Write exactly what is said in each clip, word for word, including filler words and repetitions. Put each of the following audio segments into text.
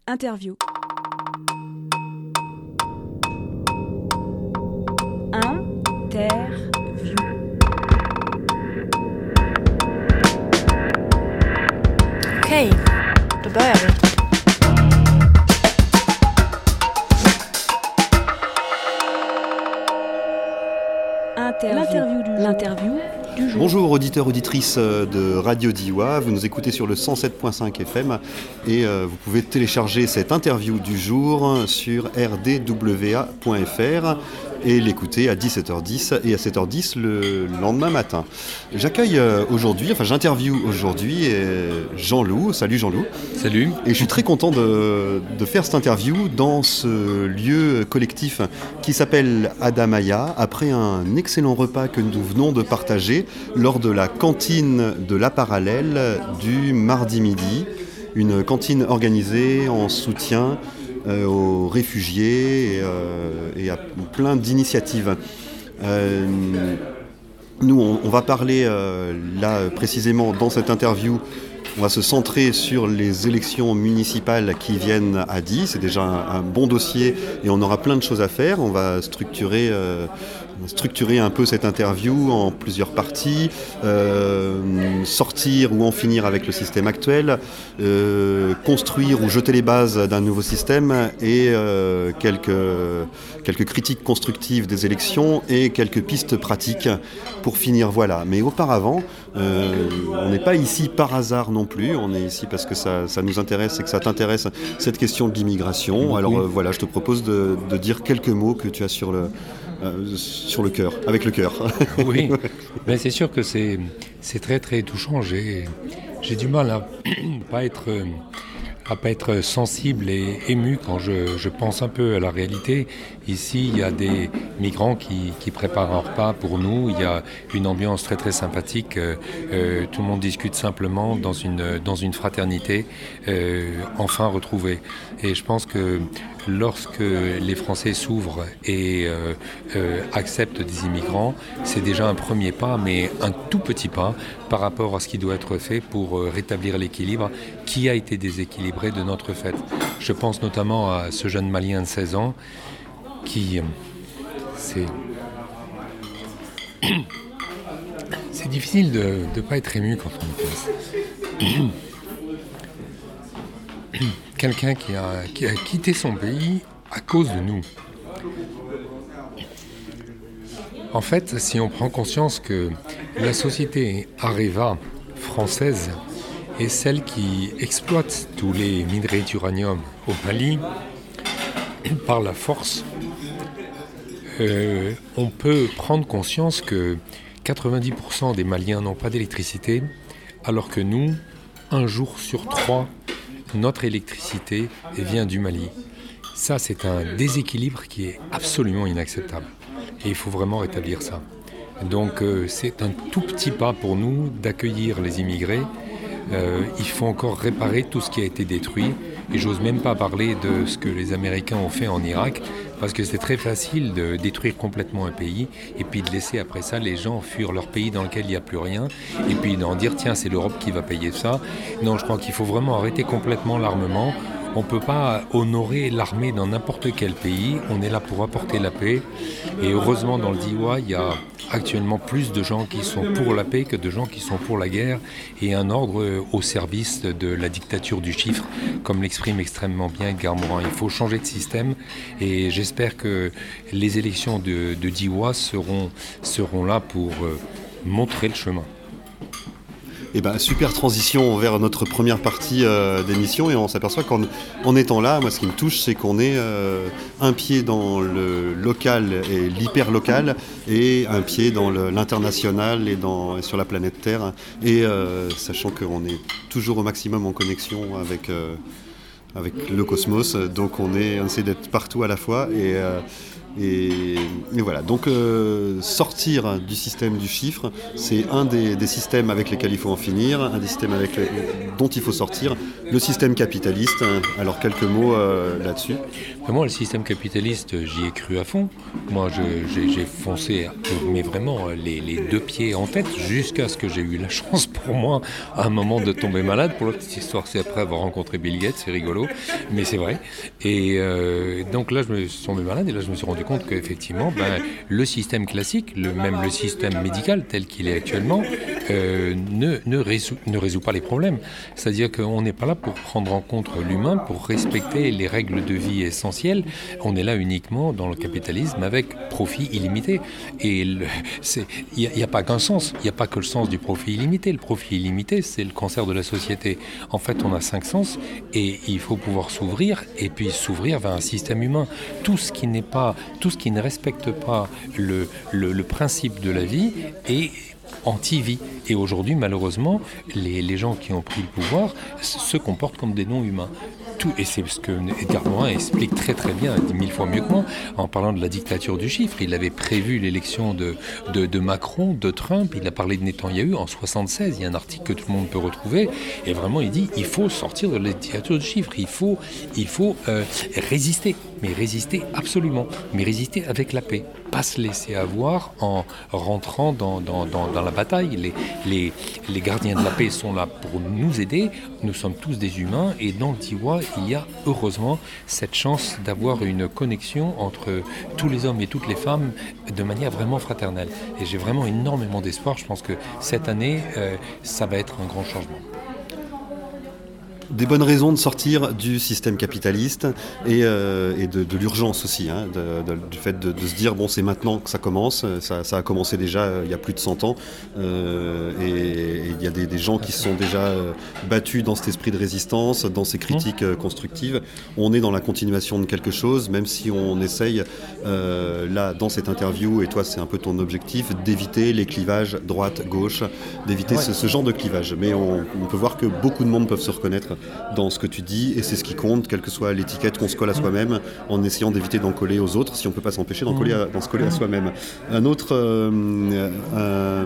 Interview. Interview. Okej, då börjar vi. L'interview du, L'interview du jour. Bonjour auditeurs, auditrices de Radio Diois, vous nous écoutez sur le cent sept virgule cinq F M et euh, vous pouvez télécharger cette interview du jour sur r d w a point f r et l'écouter à dix-sept heures dix et à sept heures dix le lendemain matin. J'accueille aujourd'hui, enfin j'interviewe aujourd'hui Jean-Loup. Salut Jean-Loup. Salut. Et je suis très content de, de faire cette interview dans ce lieu collectif qui s'appelle Adamaya, après un excellent repas que nous venons de partager lors de la cantine de la Parallèle du mardi midi, une cantine organisée en soutien euh, aux réfugiés et, euh, et à plein d'initiatives. Euh, nous, on, on va parler euh, là précisément dans cette interview. On va se centrer sur les élections municipales qui viennent à Die. C'est déjà un, un bon dossier et on aura plein de choses à faire. On va structurer, euh, structurer un peu cette interview en plusieurs parties, euh, sortir ou en finir avec le système actuel, euh, construire ou jeter les bases d'un nouveau système et euh, quelques, quelques critiques constructives des élections et quelques pistes pratiques pour finir. Voilà. Mais auparavant, euh, on n'est pas ici par hasard non plus, on est ici parce que ça, ça nous intéresse et que ça t'intéresse, cette question de l'immigration. Alors euh, voilà, je te propose de, de dire quelques mots que tu as sur le, euh, sur le cœur, avec le cœur. Oui, mais c'est sûr que c'est, c'est très très touchant. J'ai, j'ai du mal à pas être... à pas être sensible et ému quand je, je pense un peu à la réalité. Ici, il y a des migrants qui, qui préparent un repas pour nous. Il y a une ambiance très très sympathique. Euh, euh, tout le monde discute simplement dans une, dans une fraternité euh, enfin retrouvée. Et je pense que lorsque les Français s'ouvrent et euh, euh, acceptent des immigrants, c'est déjà un premier pas, mais un tout petit pas par rapport à ce qui doit être fait pour euh, rétablir l'équilibre qui a été déséquilibré de notre fait. Je pense notamment à ce jeune Malien de seize ans qui... Euh, c'est... c'est difficile de ne pas être ému quand on y pense. Quelqu'un qui a, qui a quitté son pays à cause de nous. En fait, si on prend conscience que la société Areva française est celle qui exploite tous les minerais d'uranium au Mali par la force, euh, on peut prendre conscience que quatre-vingt-dix pour cent des Maliens n'ont pas d'électricité, alors que nous, un jour sur trois, notre électricité vient du Mali. Ça, c'est un déséquilibre qui est absolument inacceptable. Et il faut vraiment rétablir ça. Donc, euh, c'est un tout petit pas pour nous d'accueillir les immigrés. Euh, il faut encore réparer tout ce qui a été détruit. Et j'ose même pas parler de ce que les Américains ont fait en Irak, parce que c'est très facile de détruire complètement un pays et puis de laisser après ça les gens fuir leur pays dans lequel il n'y a plus rien et puis d'en dire tiens c'est l'Europe qui va payer ça. Non, je crois qu'il faut vraiment arrêter complètement l'armement. On ne peut pas honorer l'armée dans n'importe quel pays. On est là pour apporter la paix. Et heureusement, dans le Diois, il y a actuellement plus de gens qui sont pour la paix que de gens qui sont pour la guerre et un ordre au service de la dictature du chiffre, comme l'exprime extrêmement bien Edgar Morin. Il faut changer de système et j'espère que les élections de, de Diois seront, seront là pour euh, montrer le chemin. Eh ben, super transition vers notre première partie euh, d'émission et on s'aperçoit qu'en en étant là, moi ce qui me touche c'est qu'on est euh, un pied dans le local et l'hyper-local et un pied dans le, l'international et, dans, et sur la planète Terre et euh, sachant qu'on est toujours au maximum en connexion avec, euh, avec le cosmos, donc on, est, on essaie d'être partout à la fois et, euh, Et, et voilà, donc euh, sortir du système du chiffre, c'est un des, des systèmes avec lesquels il faut en finir, un des systèmes avec les, dont il faut sortir, le système capitaliste. Alors quelques mots euh, là-dessus. Moi, le système capitaliste, j'y ai cru à fond. Moi, je, j'ai, j'ai foncé, mais vraiment, les, les deux pieds en tête, jusqu'à ce que j'ai eu la chance pour moi, à un moment, de tomber malade. Pour la petite histoire, c'est après avoir rencontré Bill Gates, c'est rigolo, mais c'est vrai. Et euh, donc là, je me suis tombé malade, et là, je me suis rendu compte qu'effectivement, ben, le système classique, le, même le système médical tel qu'il est actuellement, euh, ne, ne, résout, ne résout pas les problèmes. C'est-à-dire qu'on n'est pas là pour prendre en compte l'humain, pour respecter les règles de vie essentielles. On est là uniquement dans le capitalisme avec profit illimité. Et il n'y a, a pas qu'un sens, il n'y a pas que le sens du profit illimité. Le profit illimité, c'est le cancer de la société. En fait, on a cinq sens et il faut pouvoir s'ouvrir et puis s'ouvrir vers un système humain. Tout ce qui n'est pas, tout ce qui ne respecte pas le, le, le principe de la vie est anti-vie. Et aujourd'hui, malheureusement, les, les gens qui ont pris le pouvoir se comportent comme des non-humains. Tout, et c'est ce que Edgar Morin explique très très bien, mille fois mieux que moi, en parlant de la dictature du chiffre. Il avait prévu l'élection de, de, de Macron, de Trump, il a parlé de Netanyahou en soixante-seize, il y a un article que tout le monde peut retrouver, et vraiment il dit il faut sortir de la dictature du chiffre, il faut, il faut euh, résister, mais résister absolument, mais résister avec la paix, pas se laisser avoir en rentrant dans, dans, dans, dans la bataille. Les, les, les gardiens de la paix sont là pour nous aider, nous sommes tous des humains, et dans le Diois, il y a heureusement cette chance d'avoir une connexion entre tous les hommes et toutes les femmes de manière vraiment fraternelle. Et j'ai vraiment énormément d'espoir. Je pense que cette année, euh, ça va être un grand changement. Des bonnes raisons de sortir du système capitaliste et, euh, et de, de l'urgence aussi, hein, de, de, du fait de, de se dire bon, c'est maintenant que ça commence, ça, ça a commencé déjà euh, il y a plus de cent ans, euh, et il y a des, des gens qui se sont déjà euh, battus dans cet esprit de résistance, dans ces critiques euh, constructives. On est dans la continuation de quelque chose, même si on essaye euh, là dans cette interview, et toi c'est un peu ton objectif, d'éviter les clivages droite-gauche, d'éviter ouais. ce, ce genre de clivage. Mais on, on peut voir que beaucoup de monde peuvent se reconnaître dans ce que tu dis, et c'est ce qui compte, quelle que soit l'étiquette qu'on se colle à soi-même, en essayant d'éviter d'en coller aux autres, si on ne peut pas s'empêcher d'en, coller à, d'en se coller à soi-même. Un autre... Euh, euh,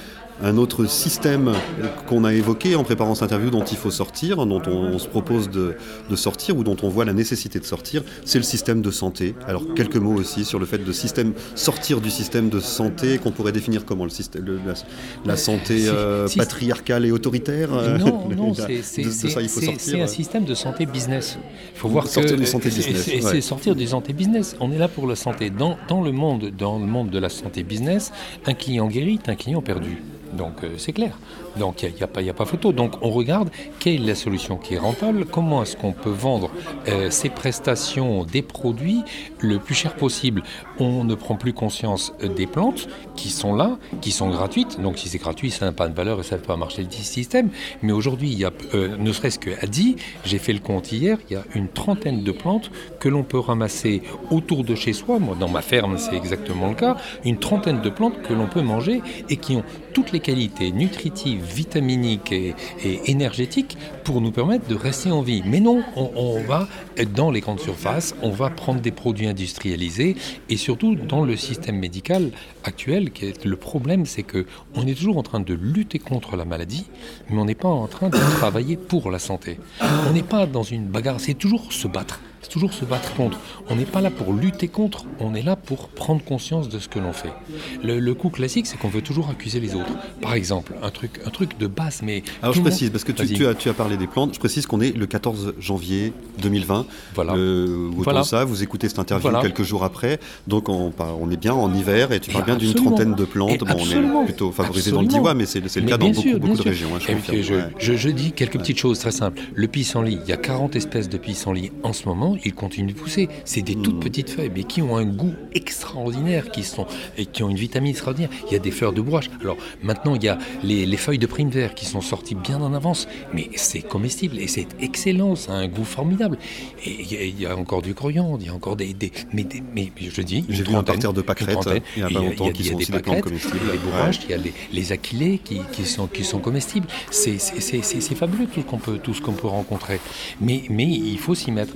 Un autre système qu'on a évoqué en préparant cette interview, dont il faut sortir, dont on, on se propose de, de sortir, ou dont on voit la nécessité de sortir, c'est le système de santé. Alors quelques mots aussi sur le fait de système, sortir du système de santé, qu'on pourrait définir comment le système, le, la, la santé euh, si, patriarcale et autoritaire. Non, non, c'est, c'est, de, de ça, il faut c'est, c'est un système de santé business. Il faut voir sortir que du santé business. C'est, ouais. c'est sortir du santé business. On est là pour la santé. Dans, dans le monde, dans le monde de la santé business, un client guéri est un client perdu. Donc euh, c'est clair, donc il n'y a, a, a pas photo. Donc on regarde quelle est la solution qui est rentable, comment est-ce qu'on peut vendre euh, ces prestations, des produits le plus cher possible. On ne prend plus conscience des plantes qui sont là, qui sont gratuites, donc si c'est gratuit ça n'a pas de valeur et ça ne peut pas marcher le système. Mais aujourd'hui, il y a, euh, ne serait-ce qu'à Die, j'ai fait le compte hier, il y a une trentaine de plantes que l'on peut ramasser autour de chez soi. Moi dans ma ferme c'est exactement le cas, une trentaine de plantes que l'on peut manger et qui ont toutes les qualités nutritives, vitaminiques et, et énergétiques pour nous permettre de rester en vie. Mais non, on, on va dans les grandes surfaces, on va prendre des produits industrialisés, et surtout dans le système médical actuel, qui est, le problème c'est qu'on est toujours en train de lutter contre la maladie, mais on n'est pas en train de travailler pour la santé. On n'est pas dans une bagarre, c'est toujours se battre. C'est toujours se battre contre. On n'est pas là pour lutter contre, on est là pour prendre conscience de ce que l'on fait. Le, le coup classique, c'est qu'on veut toujours accuser les autres. Par exemple, un truc, un truc de base, mais... Alors je précise, monde... parce que tu, tu, as, tu as parlé des plantes, je précise qu'on est le quatorze janvier deux mille vingt. Voilà. Le, autour voilà. de ça, vous écoutez cette interview voilà. quelques jours après, donc on, on est bien en hiver, et tu parles et bien absolument. d'une trentaine de plantes. Bon, on est plutôt favorisé absolument. dans le Diois, mais c'est, c'est le mais cas dans sûr, beaucoup, beaucoup de régions. Hein, je, je, ouais. je, je dis quelques ouais. petites choses très simples. Le pissenlit, il y a quarante espèces de pissenlit en ce moment, il continue de pousser. C'est des toutes petites feuilles, mais qui ont un goût extraordinaire, qui sont et qui ont une vitamine extraordinaire. Il y a des fleurs de bourrache. Alors maintenant, il y a les, les feuilles de prime vert qui sont sorties bien en avance, mais c'est comestible et c'est excellent, ça a un goût formidable. Et il y a, il y a encore du coriandre, il y a encore des, des, mais, des mais je dis, j'ai vu un parterre de pâquerettes il y a pas longtemps qui sont aussi des plantes comestibles. Il y a les bourraches, il y a les, les achillées qui, qui sont qui sont comestibles. C'est c'est c'est c'est, c'est fabuleux tout ce qu'on peut tout ce qu'on peut rencontrer. Mais mais il faut s'y mettre. Et comme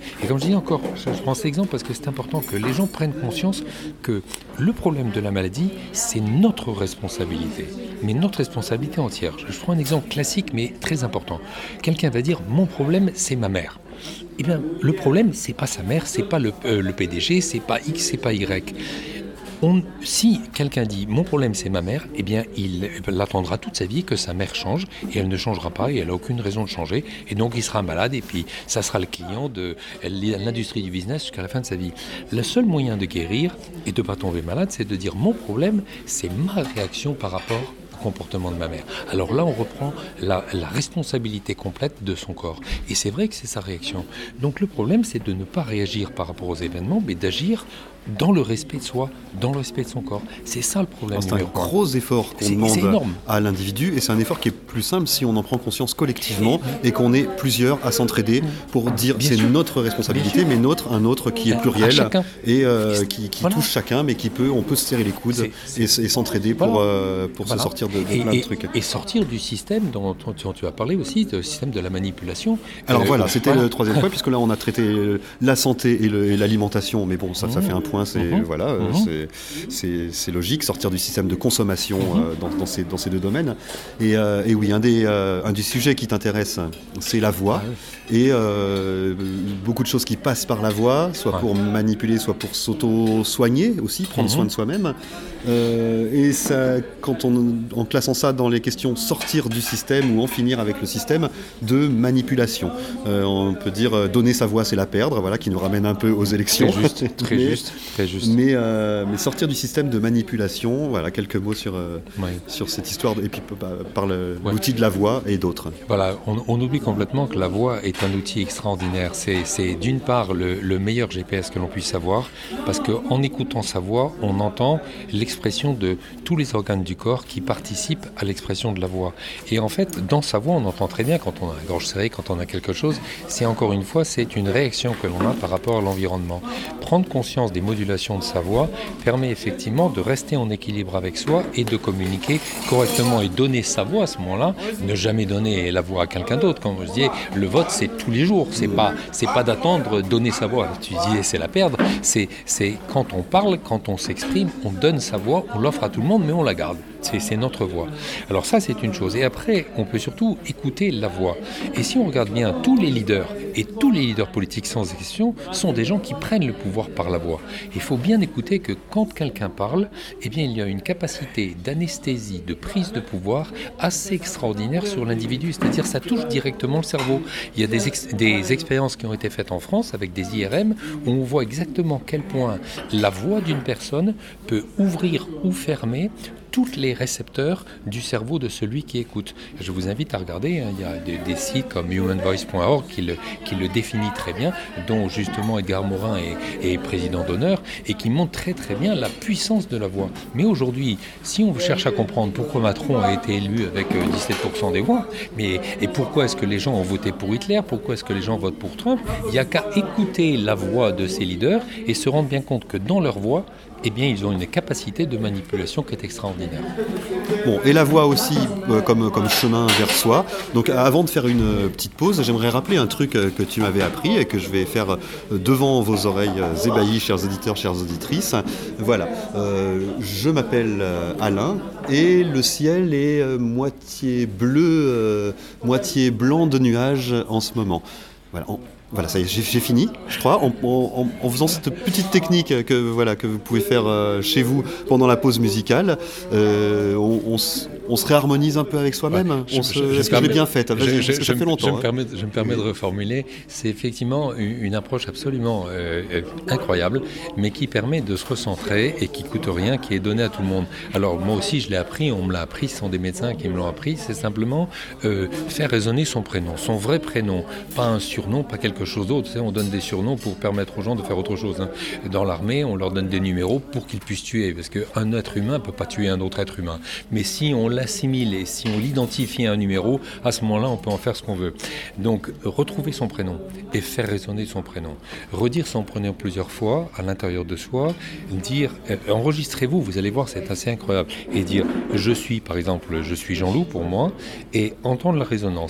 je dis encore, je, je prends cet exemple parce que c'est important que les gens prennent conscience que le problème de la maladie, c'est notre responsabilité, mais notre responsabilité entière. Je prends un exemple classique mais très important. Quelqu'un va dire, mon problème, c'est ma mère. Eh bien, le problème, c'est pas sa mère, c'est pas le, euh, le P D G, c'est pas X, c'est pas Y. On, si quelqu'un dit « mon problème c'est ma mère », eh bien il, il attendra toute sa vie que sa mère change et elle ne changera pas et elle n'a aucune raison de changer et donc il sera malade et puis ça sera le client de l'industrie du business jusqu'à la fin de sa vie. Le seul moyen de guérir et de ne pas tomber malade, c'est de dire « mon problème c'est ma réaction par rapport au comportement de ma mère ». Alors là on reprend la, la responsabilité complète de son corps et c'est vrai que c'est sa réaction. Donc le problème c'est de ne pas réagir par rapport aux événements mais d'agir dans le respect de soi, dans le respect de son corps. C'est ça le problème. Alors, c'est un gros effort qu'on c'est, demande c'est à l'individu et c'est un effort qui est plus simple si on en prend conscience collectivement et, et qu'on est plusieurs à s'entraider pour dire bien c'est sûr. Notre responsabilité mais notre, un autre qui est pluriel et euh, qui, qui voilà. touche chacun mais qui peut, on peut se serrer les coudes c'est, c'est, et, et s'entraider voilà. pour, euh, pour voilà. se sortir de, de et, plein et, de trucs. Et sortir du système dont, dont tu as parlé aussi, le système de la manipulation. Alors euh, voilà, c'était voilà. le troisième point puisque là on a traité la santé et, le, et l'alimentation mais bon ça, ça fait un point. C'est, mmh. voilà, mmh. c'est, c'est, c'est logique, sortir du système de consommation mmh. euh, dans, dans, ces, dans ces deux domaines. Et, euh, et oui, un des, euh, un des sujets qui t'intéresse, c'est la voix. Ah, oui. Et euh, beaucoup de choses qui passent par la voix, soit ouais. pour manipuler, soit pour s'auto-soigner aussi, prendre mmh. soin de soi-même. Euh, et ça, quand on, en classant ça dans les questions sortir du système ou en finir avec le système de manipulation. Euh, on peut dire euh, donner sa voix, c'est la perdre, voilà, qui nous ramène un peu aux élections. Très juste, très mais, juste, très juste. Mais, euh, mais sortir du système de manipulation, voilà, quelques mots sur, euh, ouais. sur cette histoire, de, et puis bah, par le, ouais. l'outil de la voix et d'autres. Voilà, on, on oublie complètement que la voix est un outil extraordinaire. C'est, c'est d'une part le, le meilleur G P S que l'on puisse avoir, parce qu'en écoutant sa voix, on entend l'expression de tous les organes du corps qui participent à l'expression de la voix. Et en fait, dans sa voix, on entend très bien quand on a la gorge serrée, quand on a quelque chose. C'est encore une fois, c'est une réaction que l'on a par rapport à l'environnement. Prendre conscience des modulations de sa voix permet effectivement de rester en équilibre avec soi et de communiquer correctement et donner sa voix à ce moment-là. Ne jamais donner la voix à quelqu'un d'autre. Comme je disais, le vote, c'est tous les jours. C'est pas, c'est pas d'attendre donner sa voix. Tu disais, c'est la perdre. C'est, c'est quand on parle, quand on s'exprime, on donne sa voix, on l'offre à tout le monde, mais on la garde. C'est, c'est notre voix. Alors ça, c'est une chose. Et après, on peut surtout écouter la voix. Et si on regarde bien, tous les leaders, et tous les leaders politiques sans exception, sont des gens qui prennent le pouvoir par la voix. Il faut bien écouter que quand quelqu'un parle, eh bien, il y a une capacité d'anesthésie, de prise de pouvoir assez extraordinaire sur l'individu. C'est-à-dire, ça touche directement le cerveau. Il y a des, ex- des expériences qui ont été faites en France avec des I R M où on voit exactement quel point la voix d'une personne peut ouvrir ou fermer tous les récepteurs du cerveau de celui qui écoute. Je vous invite à regarder, hein, il y a des, des sites comme human voice point org qui le, qui le définit très bien, dont justement Edgar Morin est, est président d'honneur, et qui montre très très bien la puissance de la voix. Mais aujourd'hui, si on cherche à comprendre pourquoi Macron a été élu avec dix-sept pour cent des voix, mais, et pourquoi est-ce que les gens ont voté pour Hitler, pourquoi est-ce que les gens votent pour Trump, il n'y a qu'à écouter la voix de ces leaders et se rendre bien compte que dans leur voix, eh bien, ils ont une capacité de manipulation qui est extraordinaire. Bon, et la voix aussi euh, comme, comme chemin vers soi. Donc, avant de faire une euh, petite pause, j'aimerais rappeler un truc euh, que tu m'avais appris et que je vais faire euh, devant vos oreilles euh, ébahies, chers auditeurs, chères auditrices. Voilà, euh, je m'appelle euh, Alain et le ciel est euh, moitié bleu, euh, moitié blanc de nuages en ce moment. Voilà. On, Voilà, ça y est, j'ai, j'ai fini, je crois, en, en, en faisant cette petite technique que, voilà, que vous pouvez faire euh, chez vous pendant la pause musicale. Euh, on, on, on se réharmonise un peu avec soi-même. Ouais, je, on se, je, je, est-ce que je l'ai bien faite? je, je, Ça fait longtemps. Je me, permets, je me permets de reformuler. C'est effectivement une, une approche absolument euh, incroyable, mais qui permet de se recentrer et qui ne coûte rien, qui est donnée à tout le monde. Alors moi aussi, je l'ai appris, on me l'a appris, ce sont des médecins qui me l'ont appris. C'est simplement euh, faire résonner son prénom, son vrai prénom, pas un surnom, pas quelque chose d'autre. Tu sais, on donne des surnoms pour permettre aux gens de faire autre chose. Hein. Dans l'armée, on leur donne des numéros pour qu'ils puissent tuer, parce qu'un être humain ne peut pas tuer un autre être humain. Mais si on l'assimile et si on l'identifie à un numéro, à ce moment-là, on peut en faire ce qu'on veut. Donc, retrouver son prénom et faire résonner son prénom. Redire son prénom plusieurs fois à l'intérieur de soi, dire, euh, enregistrez-vous, vous allez voir, c'est assez incroyable. Et dire, je suis, par exemple, je suis Jean-Loup pour moi, et entendre la résonance.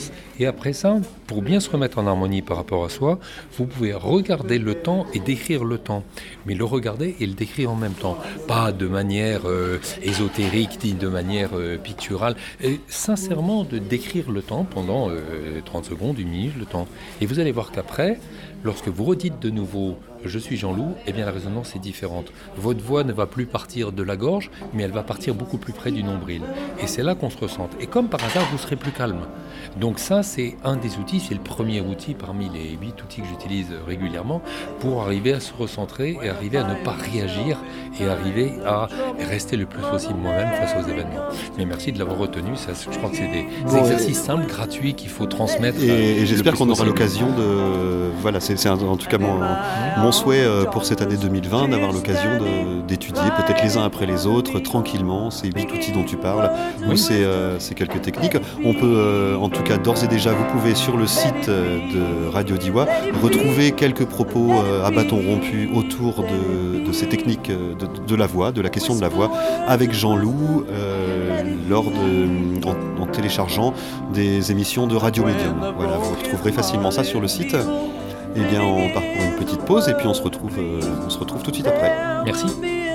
Et après ça, pour bien se remettre en harmonie par rapport à soi, vous pouvez regarder le temps et décrire le temps. Mais le regarder et le décrire en même temps. Pas de manière euh, ésotérique, ni de manière euh, picturale. Et sincèrement, de décrire le temps pendant euh, trente secondes, une minute, le temps. Et vous allez voir qu'après, lorsque vous redites de nouveau « je suis Jean-Loup », eh bien la résonance est différente. Votre voix ne va plus partir de la gorge, mais elle va partir beaucoup plus près du nombril. Et c'est là qu'on se ressente. Et comme par hasard, vous serez plus calme. Donc ça, c'est un des outils, c'est le premier outil parmi les huit outils que j'utilise régulièrement pour arriver à se recentrer et arriver à ne pas réagir et arriver à rester le plus possible moi-même face aux événements. Mais merci de l'avoir retenu. Ça, je crois que c'est des, des exercices simples, gratuits qu'il faut transmettre. Et, et j'espère qu'on aura l'occasion de... Voilà, c'est, c'est en tout cas mon, mon souhait pour cette année deux mille vingt, d'avoir l'occasion de, d'étudier peut-être les uns après les autres, tranquillement, ces huit outils dont tu parles, ou ces, euh, ces quelques techniques. On peut, euh, en tout cas, d'ores et déjà, vous pouvez sur le site de Radio Diois retrouver quelques propos euh, à bâton rompu autour de, de ces techniques de, de la voix, de la question de la voix, avec Jean-Loup, euh, lors de, en, en téléchargeant des émissions de Radio Médium. Voilà, vous retrouverez facilement ça sur le site. Eh bien, on part pour une petite pause et puis on se retrouve, euh, on se retrouve tout de suite après. Merci.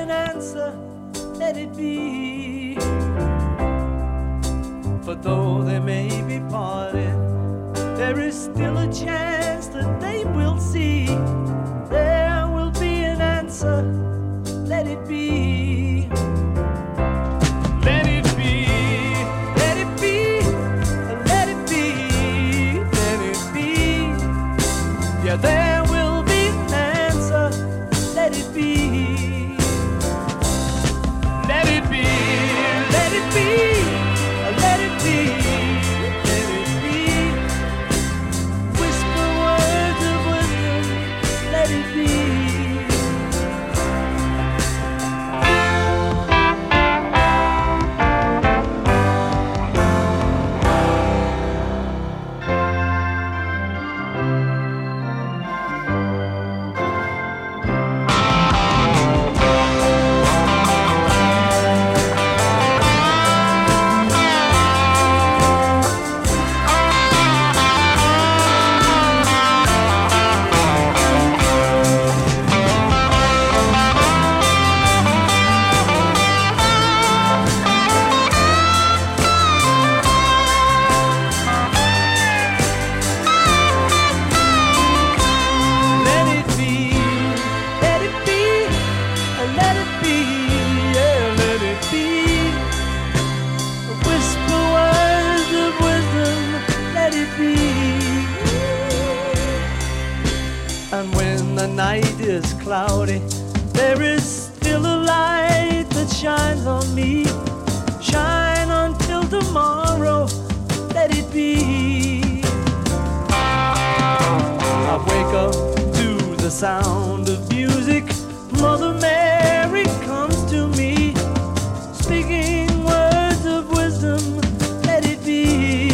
For though they may be parted, there is still a chance that they will see. There will be an answer, let it be. Let it be, let it be, let it be, let it be. Yeah, there will be an answer, let it be. Let it be, let it be. Let it be, let it be. Whisper words of wisdom, let it be. Cloudy, there is still a light that shines on me. Shine until tomorrow, let it be. I wake up to the sound of music. Mother Mary comes to me, speaking words of wisdom, let it be.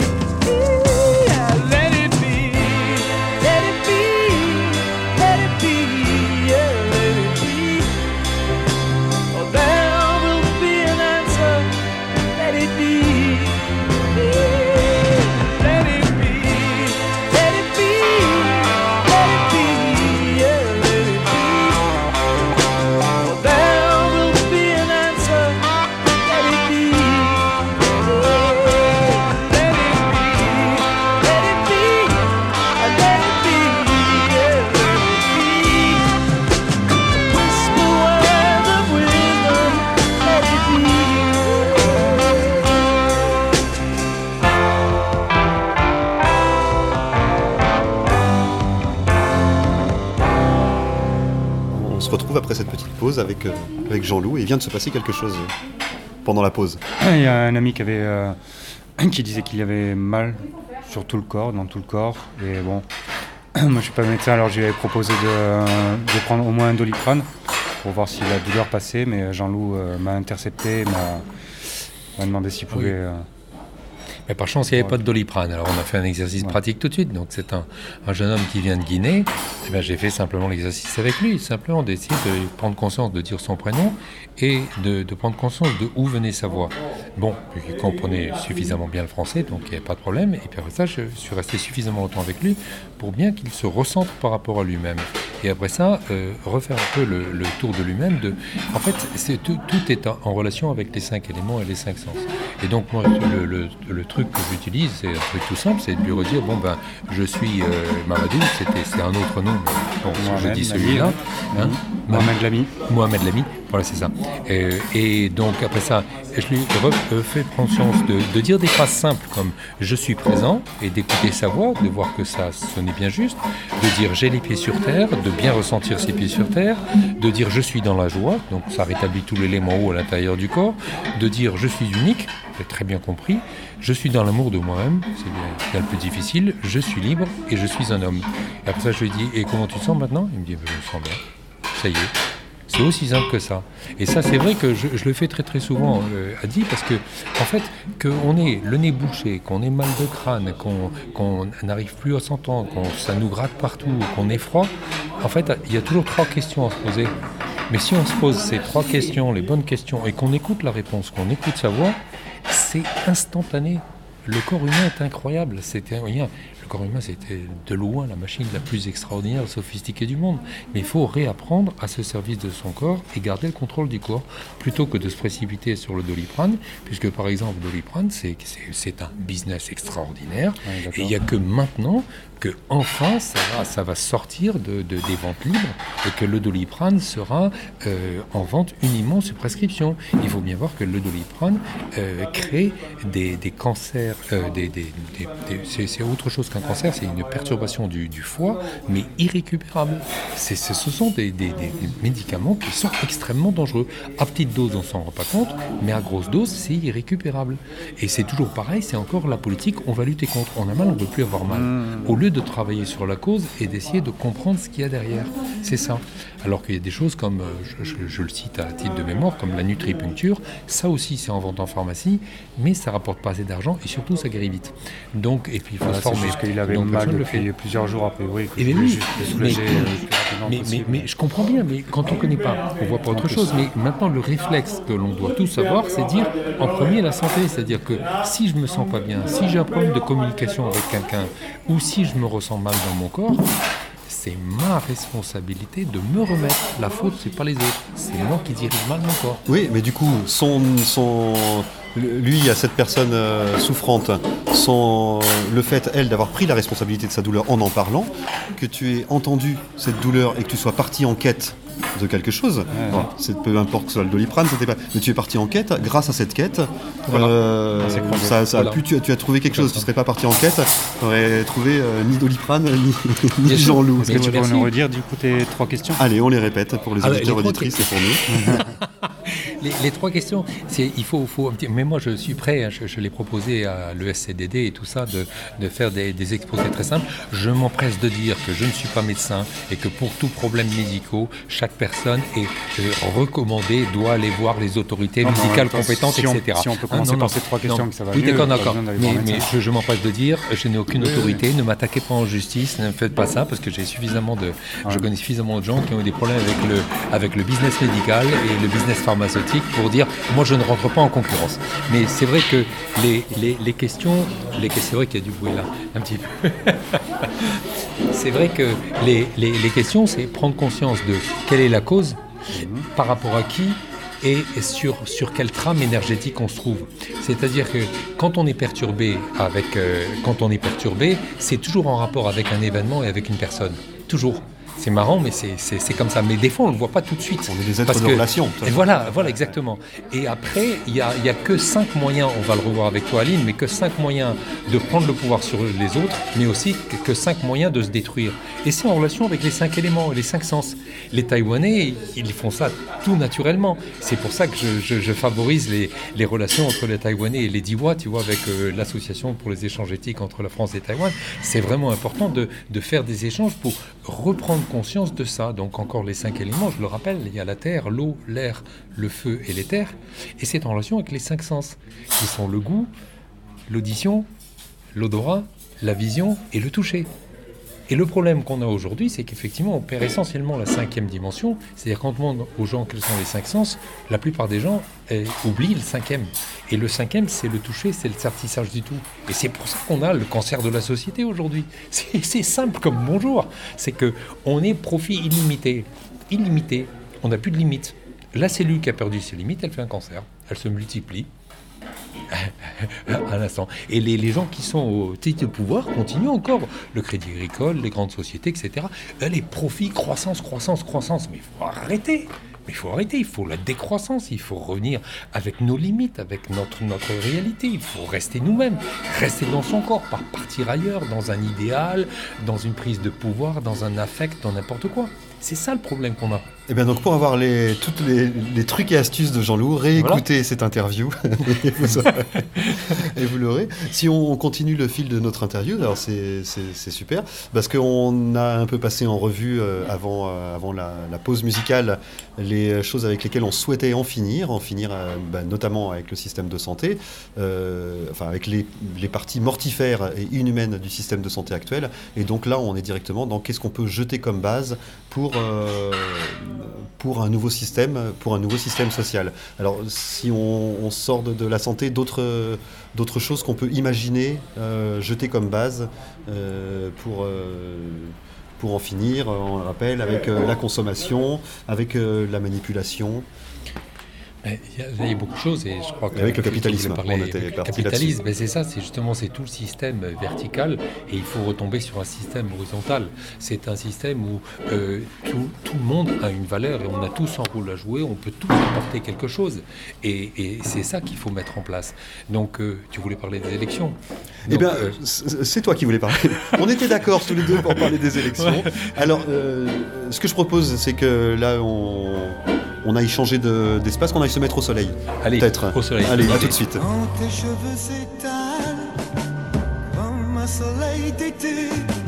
Après cette petite pause avec, euh, avec Jean-Loup, et il vient de se passer quelque chose pendant la pause. Il y a un ami qui, avait, euh, qui disait qu'il avait mal sur tout le corps, dans tout le corps, et bon, moi je ne suis pas médecin, alors je lui avais proposé de, de prendre au moins un Doliprane pour voir si la douleur passait, mais Jean-Loup euh, m'a intercepté, m'a, m'a demandé s'il pouvait... Oui. Euh, Mais par chance, il n'y avait pas de Doliprane. Alors on a fait un exercice ouais. pratique tout de suite. Donc c'est un, un jeune homme qui vient de Guinée. Et bien, j'ai fait simplement l'exercice avec lui, simplement d'essayer de prendre conscience de dire son prénom et de, de prendre conscience de où venait sa voix. Bon, il comprenait suffisamment bien le français, donc il n'y avait pas de problème. Et puis après ça, je suis resté suffisamment longtemps avec lui pour bien qu'il se recentre par rapport à lui-même. Et après ça, euh, refaire un peu le, le tour de lui-même. De... En fait, c'est, tout, tout est en, en relation avec les cinq éléments et les cinq sens. Et donc, moi, le, le, le truc que j'utilise, c'est un truc tout simple, c'est de lui redire, bon, ben, je suis euh, Mamadou, c'était, c'est un autre nom, bon, Mohamed, je dis celui-là. Hein, Mohamed Lamy. Mohamed Lamy, voilà, c'est ça. Et, et donc, après ça, je lui fais conscience de, de dire des phrases simples comme « je suis présent » et d'écouter sa voix, de voir que ça sonnait bien juste, de dire « j'ai les pieds sur terre », de bien ressentir ses pieds sur terre, de dire « je suis dans la joie », donc ça rétablit tout l'élément haut à l'intérieur du corps, de dire « je suis unique », j'ai très bien compris, « je suis dans l'amour de moi-même », c'est le plus difficile, « je suis libre et je suis un homme ». Et après ça, je lui dis « et comment tu te sens maintenant ?» Il me dit « je me sens bien, ça y est ». C'est aussi simple que ça. Et ça, c'est vrai que je, je le fais très très souvent euh, à dire parce que, en fait, qu'on ait le nez bouché, qu'on ait mal de crâne, qu'on, qu'on n'arrive plus à s'entendre, qu'on ça nous gratte partout, qu'on ait froid, en fait, il y a toujours trois questions à se poser. Mais si on se pose ces trois questions, les bonnes questions, et qu'on écoute la réponse, qu'on écoute sa voix, c'est instantané. Le corps humain est incroyable. C'était rien. Le corps humain, c'était de loin la machine la plus extraordinaire et sophistiquée du monde. Mais il faut réapprendre à se servir de son corps et garder le contrôle du corps, plutôt que de se précipiter sur le Doliprane, puisque par exemple, le Doliprane, c'est, c'est, c'est un business extraordinaire. Ouais, et il n'y a que maintenant que enfin ça va, ça va sortir de, de, des ventes libres et que le Doliprane sera euh, en vente uniquement sur prescription. Il faut bien voir que le Doliprane euh, crée des, des cancers, euh, des, des, des, des, c'est, c'est autre chose qu'un cancer, c'est une perturbation du, du foie, mais irrécupérable. C'est, ce sont des, des, des médicaments qui sont extrêmement dangereux. À petite dose, on ne s'en rend pas compte, mais à grosse dose, c'est irrécupérable. Et c'est toujours pareil, c'est encore la politique, on va lutter contre. On a mal, on ne veut plus avoir mal. Au lieu de travailler sur la cause et d'essayer de comprendre ce qu'il y a derrière. C'est ça. Alors qu'il y a des choses comme, je, je, je le cite à titre de mémoire, comme la nutripuncture, ça aussi c'est en vente en pharmacie, mais ça ne rapporte pas assez d'argent et surtout ça guérit vite. Donc, et puis il faut voilà, se former. C'est juste qu'il avait donc, mal depuis plusieurs jours après, oui. Et bien oui, mais, mais, mais, mais je comprends bien, mais quand on ne connaît pas, on ne voit pas autre chose. Mais maintenant, le réflexe que l'on doit tous avoir, c'est dire en premier la santé. C'est-à-dire que si je ne me sens pas bien, si j'ai un problème de communication avec quelqu'un, ou si je me ressens mal dans mon corps, c'est ma responsabilité de me remettre. La faute, c'est pas les autres. C'est moi qui dirige mal mon corps. Oui, mais du coup, son, son, lui, à cette personne euh, souffrante, son, le fait, elle, d'avoir pris la responsabilité de sa douleur en en parlant, que tu aies entendu cette douleur et que tu sois parti en quête de quelque chose, ouais, bon, ouais. C'est, peu importe que ce soit le Doliprane, c'était pas, mais tu es parti en quête, grâce à cette quête, voilà. euh, ça, ça voilà. a pu, tu, tu as trouvé quelque chose, tu ne serais pas parti en quête, tu n'aurais trouvé euh, ni Doliprane, ni, ni Jean-Loup. Est-ce que tu pourrais nous redire du coup tes trois questions ? Allez, on les répète pour les auditeurs auditrices et pour nous. les, les trois questions, c'est, il faut, faut un petit, mais moi je suis prêt, hein, je, je l'ai proposé à l'E S C D D et tout ça, de, de faire des, des exposés très simples. Je m'empresse de dire que je ne suis pas médecin et que pour tout problème médicaux, chaque personne est euh, recommandée, doit aller voir les autorités non, médicales non, compétentes, si on, et cetera. Si on peut commencer hein, non, par non, ces trois questions, non, que ça va oui, mieux. D'accord, d'accord. Mais, mais je, je m'empresse de dire, je n'ai aucune oui, autorité, oui. Ne m'attaquez pas en justice, ne faites pas ça, parce que j'ai suffisamment de, ouais. je connais suffisamment de gens qui ont eu des problèmes avec le, avec le business médical et le business pharmaceutique pour dire, moi je ne rentre pas en concurrence. Mais c'est vrai que les, les, les questions, les, c'est vrai qu'il y a du bruit là, un petit peu. C'est vrai que les, les, les questions, c'est prendre conscience de quelle est la cause, mmh. par rapport à qui et sur, sur quelle trame énergétique on se trouve. C'est-à-dire que quand on est perturbé, avec, euh, quand on est perturbé, c'est toujours en rapport avec un événement et avec une personne. Toujours. C'est marrant, mais c'est, c'est, c'est comme ça. Mais des fois, on ne le voit pas tout de suite. On est des êtres de relation. Et voilà, voilà, exactement. Et après, il n'y a, a que cinq moyens, on va le revoir avec toi, Aline, mais que cinq moyens de prendre le pouvoir sur les autres, mais aussi que, que cinq moyens de se détruire. Et c'est en relation avec les cinq éléments, les cinq sens. Les Taïwanais, ils font ça tout naturellement. C'est pour ça que je, je, je favorise les, les relations entre les Taïwanais et les Diwa, tu vois, avec euh, l'association pour les échanges éthiques entre la France et Taïwan. C'est vraiment important de, de faire des échanges pour reprendre conscience de ça. Donc encore les cinq éléments, je le rappelle, il y a la terre, l'eau, l'air, le feu et l'éther. Et c'est en relation avec les cinq sens, qui sont le goût, l'audition, l'odorat, la vision et le toucher. Et le problème qu'on a aujourd'hui, c'est qu'effectivement, on perd essentiellement la cinquième dimension. C'est-à-dire quand on demande aux gens quels sont les cinq sens, la plupart des gens eh, oublient le cinquième. Et le cinquième, c'est le toucher, c'est le certissage du tout. Et c'est pour ça qu'on a le cancer de la société aujourd'hui. C'est, c'est simple comme bonjour. C'est qu'on est profit illimité. Illimité. On n'a plus de limites. La cellule qui a perdu ses limites, elle fait un cancer. Elle se multiplie. À l'instant. Et les, les gens qui sont au titre de pouvoir continuent encore. Le Crédit Agricole, les grandes sociétés, et cetera. Les profits, croissance, croissance, croissance. Mais il faut arrêter. Mais il faut arrêter. Il faut la décroissance. Il faut revenir avec nos limites, avec notre, notre réalité. Il faut rester nous-mêmes. Rester dans son corps, pas partir ailleurs, dans un idéal, dans une prise de pouvoir, dans un affect, dans n'importe quoi. C'est ça le problème qu'on a. Et bien donc pour avoir les, toutes les, les trucs et astuces de Jean-Loup, réécoutez voilà. cette interview et, vous aurez, et vous l'aurez. Si on continue le fil de notre interview, alors c'est, c'est, c'est super, parce qu'on a un peu passé en revue euh, avant, euh, avant la, la pause musicale les choses avec lesquelles on souhaitait en finir, en finir euh, bah, notamment avec le système de santé, euh, enfin avec les, les parties mortifères et inhumaines du système de santé actuel. Et donc là, on est directement dans qu'est-ce qu'on peut jeter comme base pour... Euh, pour un nouveau système, pour un nouveau système social. Alors, si on, on sort de, de la santé, d'autres, d'autres choses qu'on peut imaginer euh, jeter comme base euh, pour, euh, pour en finir, on le rappelle, avec euh, la consommation, avec euh, la manipulation. Il y a beaucoup de choses et je crois que avec le capitalisme, parler, on était le capitalisme, mais c'est ça, c'est justement c'est tout le système vertical et il faut retomber sur un système horizontal. C'est un système où euh, tout, tout le monde a une valeur et on a tous un rôle à jouer, on peut tous apporter quelque chose et, et c'est ça qu'il faut mettre en place. Donc euh, tu voulais parler des élections. Donc, eh bien, euh, c'est toi qui voulais parler. On était d'accord tous les deux pour parler des élections. Ouais. Alors, euh, ce que je propose, c'est que là, on on aille changer de, d'espace, qu'on aille se mettre au soleil. Allez, peut-être. Au soleil. Allez, à tout de suite. Quand tes cheveux s'étalent comme un soleil d'été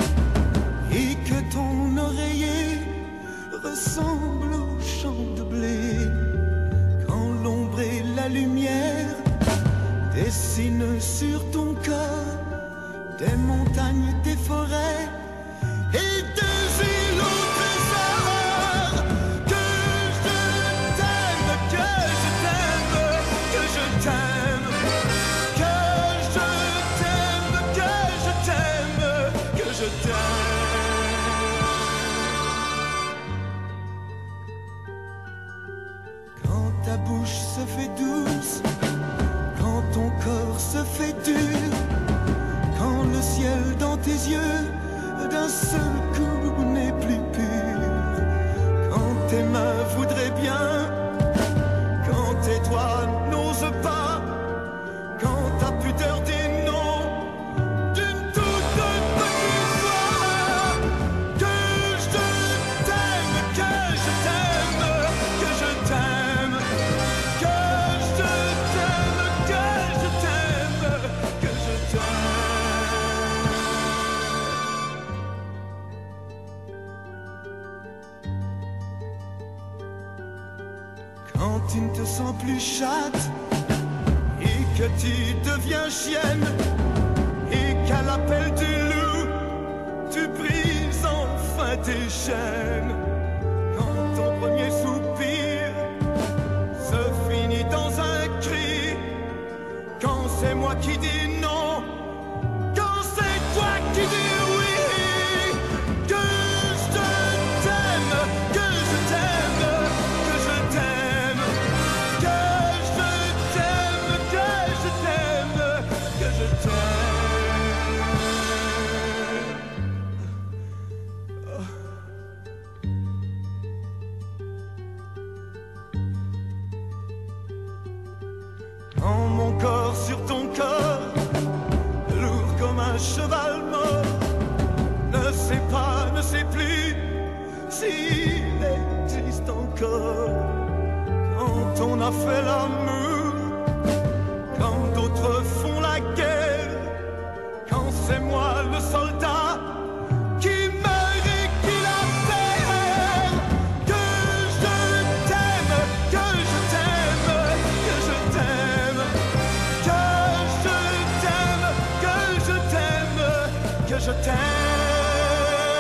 et que ton oreiller ressemble au champ de blé, quand l'ombre et la lumière dessinent sur ton corps des montagnes, des forêts et des îles au trésor. Ta bouche se fait douce, quand ton corps se fait dur, quand le ciel dans tes yeux d'un seul coup n'est plus pur, quand tes mains voudraient bien, quand tes doigts n'osent pas, quand ta pudeur dit non d'une toute petite voix, que je t'aime, que je t'aime, que je t'aime. Quand tu ne te sens plus chatte et que tu deviens chienne et qu'à l'appel du loup tu brises enfin tes chaînes, quand ton premier soupir se finit dans un cri, quand c'est moi qui dis non, quand c'est toi qui dis oui, que je t'aime, que je t'aime, que je t'aime. Quand mon corps sur ton corps, lourd comme un cheval mort, ne sait pas, ne sait plus s'il existe encore. Quand on a fait l'amour, quand d'autres font la guerre, quand c'est moi le soldat qui meurt et qui la perd, que je t'aime, que je t'aime, que je t'aime, que je t'aime, que je t'aime, que je t'aime.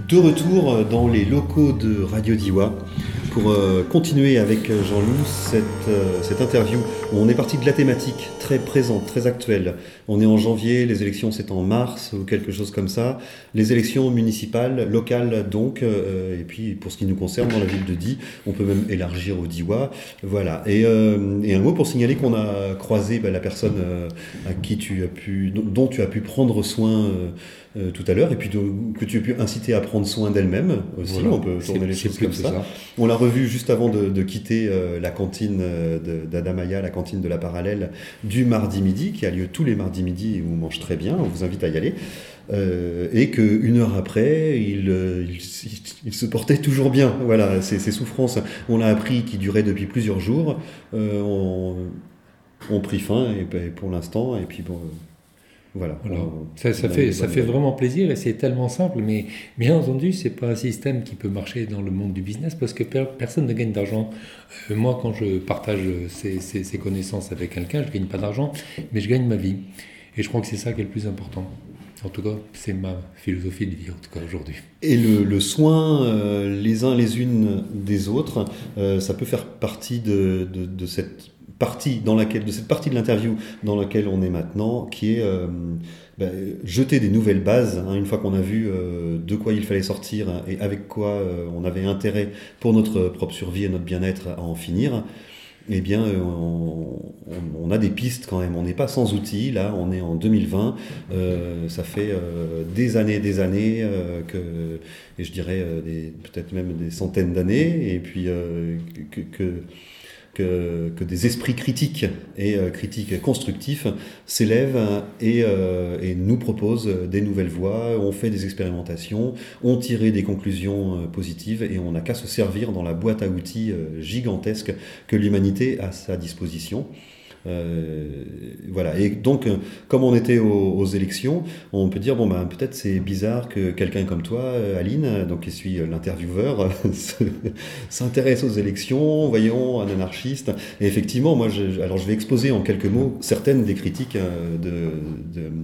De retour dans les locaux de Radio Diois pour euh, continuer avec Jean-Loup cette, euh, cette interview où on est parti de la thématique très présente, très actuelle. On est en janvier, les élections c'est en mars ou quelque chose comme ça. Les élections municipales, locales donc, euh, et puis pour ce qui nous concerne dans la ville de Die, on peut même élargir au Diois. Voilà. Et, euh, et un mot pour signaler qu'on a croisé bah, la personne euh, à qui tu as pu, dont tu as pu prendre soin euh, Euh, tout à l'heure, et puis de, que tu as pu inciter à prendre soin d'elle-même aussi, voilà. On peut tourner c'est, les c'est choses comme ça. ça. On l'a revue juste avant de, de quitter euh, la cantine de, d'Adamaya, la cantine de la Parallèle, du mardi midi, qui a lieu tous les mardis midi, où on mange très bien, on vous invite à y aller, euh, et qu'une heure après, il, il, il, il se portait toujours bien. Voilà, ses, ses souffrances, on l'a appris, qui duraient depuis plusieurs jours, euh, ont, ont pris fin, et, et pour l'instant, et puis bon... Voilà. Voilà. On, ça, ça, fait, ça fait vraiment plaisir et c'est tellement simple, mais bien entendu, c'est pas un système qui peut marcher dans le monde du business parce que per, personne ne gagne d'argent. Euh, moi, quand je partage ces, ces, ces connaissances avec quelqu'un, je gagne pas d'argent, mais je gagne ma vie. Et je crois que c'est ça qui est le plus important. En tout cas, c'est ma philosophie de vie, en tout cas aujourd'hui. Et le, le soin, euh, les uns les unes des autres, euh, ça peut faire partie de, de, de cette partie dans laquelle, de cette partie de l'interview dans laquelle on est maintenant, qui est euh, ben, jeter des nouvelles bases. Hein, une fois qu'on a vu euh, de quoi il fallait sortir hein, et avec quoi euh, on avait intérêt pour notre propre survie et notre bien-être à en finir. Eh bien, euh, on, on a des pistes quand même. On n'est pas sans outils. Là, on est en deux mille vingt. Euh, ça fait euh, des années, des années euh, que, et je dirais euh, des, peut-être même des centaines d'années. Et puis euh, que, que Que, que des esprits critiques et euh, critiques constructifs s'élèvent et, euh, et nous proposent des nouvelles voies, on fait des expérimentations, on tire des conclusions euh, positives et on n'a qu'à se servir dans la boîte à outils euh, gigantesque que l'humanité a à sa disposition. Euh, voilà. Et donc, euh, comme on était aux, aux élections, on peut dire bon ben peut-être c'est bizarre que quelqu'un comme toi, euh, Aline, donc qui suis l'intervieweur, s'intéresse aux élections. Voyons, un anarchiste. Et effectivement, moi, je, alors je vais exposer en quelques mots certaines des critiques euh, de, de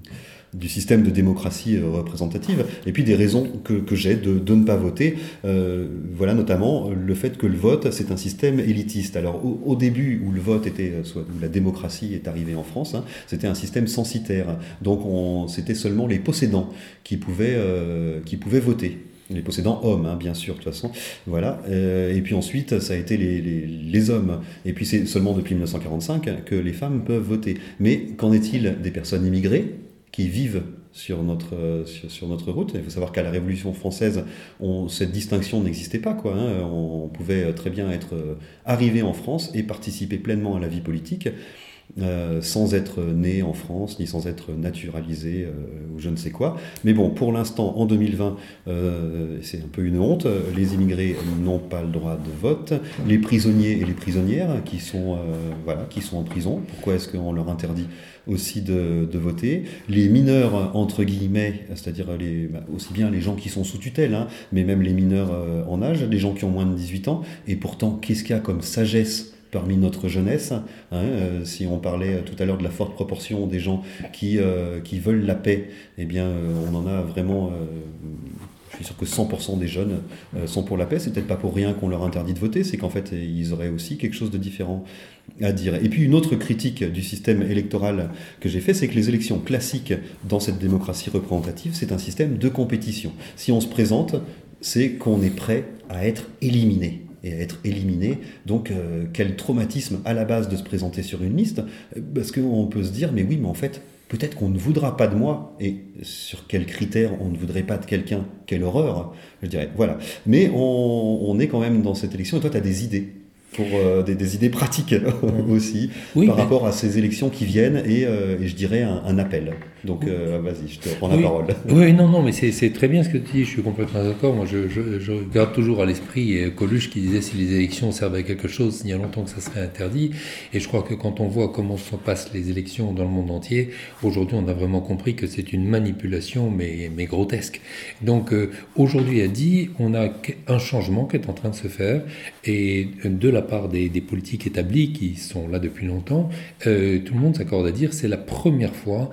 du système de démocratie représentative, et puis des raisons que, que j'ai de, de ne pas voter. Euh, voilà notamment le fait que le vote, c'est un système élitiste. Alors au, au début, où le vote était, soit où la démocratie est arrivée en France, hein, c'était un système censitaire. Donc on, c'était seulement les possédants qui pouvaient, euh, qui pouvaient voter. Les possédants hommes, hein, bien sûr, de toute façon. Voilà. Euh, et puis ensuite, ça a été les, les, les hommes. Et puis c'est seulement depuis dix-neuf cent quarante-cinq que les femmes peuvent voter. Mais qu'en est-il des personnes immigrées qui vivent sur notre, sur, sur notre route? Il faut savoir qu'à la Révolution française, on, cette distinction n'existait pas, quoi, hein. On pouvait très bien être arrivé en France et participer pleinement à la vie politique, euh, sans être né en France, ni sans être naturalisé, euh, ou je ne sais quoi. Mais bon, pour l'instant, en deux mille vingt, euh, c'est un peu une honte. Les immigrés n'ont pas le droit de vote. Les prisonniers et les prisonnières qui sont, euh, voilà, qui sont en prison, pourquoi est-ce qu'on leur interdit aussi de, de voter? Les mineurs, entre guillemets, c'est-à-dire les, bah, aussi bien les gens qui sont sous tutelle, hein, mais même les mineurs euh, en âge, les gens qui ont moins de dix-huit ans. Et pourtant, qu'est-ce qu'il y a comme sagesse parmi notre jeunesse, hein, euh, si on parlait tout à l'heure de la forte proportion des gens qui, euh, qui veulent la paix, eh bien, euh, on en a vraiment... Euh, je suis sûr que cent pour cent des jeunes euh, sont pour la paix. C'est peut-être pas pour rien qu'on leur interdit de voter, c'est qu'en fait, ils auraient aussi quelque chose de différent à dire. Et puis, une autre critique du système électoral que j'ai fait, c'est que les élections classiques dans cette démocratie représentative, c'est un système de compétition. Si on se présente, c'est qu'on est prêt à être éliminé. Et à être éliminé, donc euh, quel traumatisme à la base de se présenter sur une liste, parce qu'on peut se dire, mais oui, mais en fait, peut-être qu'on ne voudra pas de moi, et sur quels critères on ne voudrait pas de quelqu'un, quelle horreur, je dirais, voilà. Mais on, on est quand même dans cette élection, et toi, tu as des idées, pour euh, des, des idées pratiques aussi, oui, par mais... rapport à ces élections qui viennent, et, euh, et je dirais un, un appel. Donc euh, vas-y, je te prends oui. la parole. Oui, non, non, mais c'est, c'est très bien ce que tu dis, je suis complètement d'accord. Moi, je, je, je garde toujours à l'esprit Coluche qui disait si les élections servaient à quelque chose, il y a longtemps que ça serait interdit. Et je crois que quand on voit comment se passent les élections dans le monde entier, aujourd'hui, on a vraiment compris que c'est une manipulation, mais, mais grotesque. Donc euh, aujourd'hui, a dit, on a un changement qui est en train de se faire, et de la part des, des politiques établis qui sont là depuis longtemps, euh, tout le monde s'accorde à dire c'est la première fois